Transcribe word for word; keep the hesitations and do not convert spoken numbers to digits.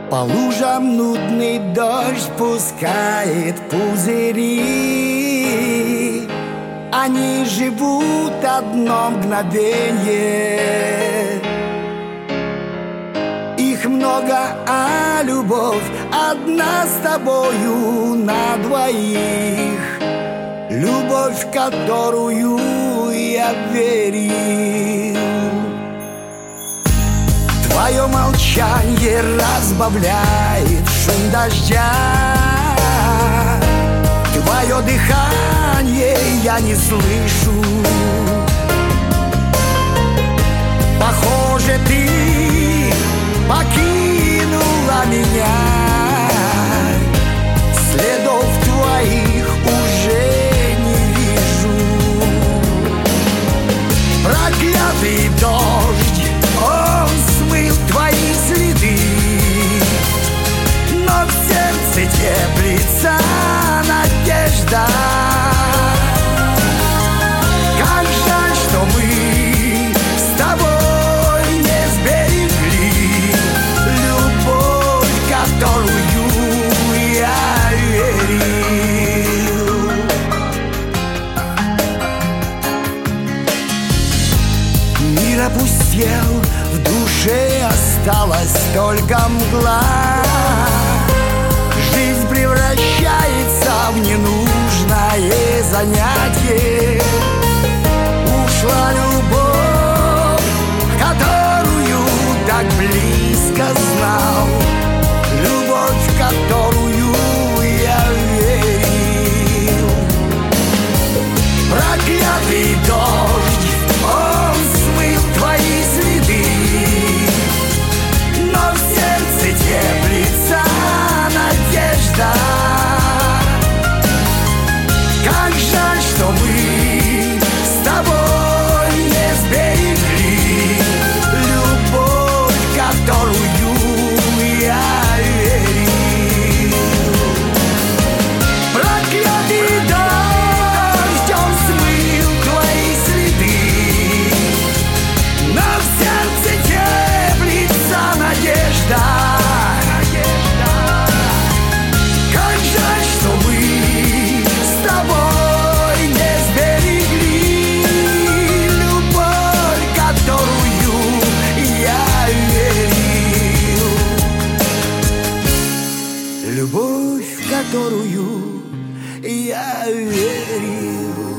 По лужам нудный дождь пускает пузыри. Они живут одно мгновенье. Их много, а любовь одна с тобою на двоих. Любовь, в которую я верил. Твое молчанье разбавляет шум дождя. Твое дыхание я не слышу. Похоже, ты покинула меня. Следов твоих уже не вижу. Проклятый дождь, он смыл твои следы, но в сердце теплится надежда. Как жаль, что мы с тобой не сберегли любовь, в которую я верил. Мир опустел, в душе осталась только мгла. Жизнь превращается в ненужное занятие. Ушла любовь, которую так близко знал. Любовь, в которую я верил. Проклятый дождь, он смыл твои следы, но в сердце теплится надежда. Как жаль, что мы с тобой не сберегли любовь, в которую я верил. Проклятый дождь, он смыл твои следы, но в сердце теплится надежда. Как жаль, что мы с тобой не сберегли любовь, в которую я верил. Любовь, в которую я верил.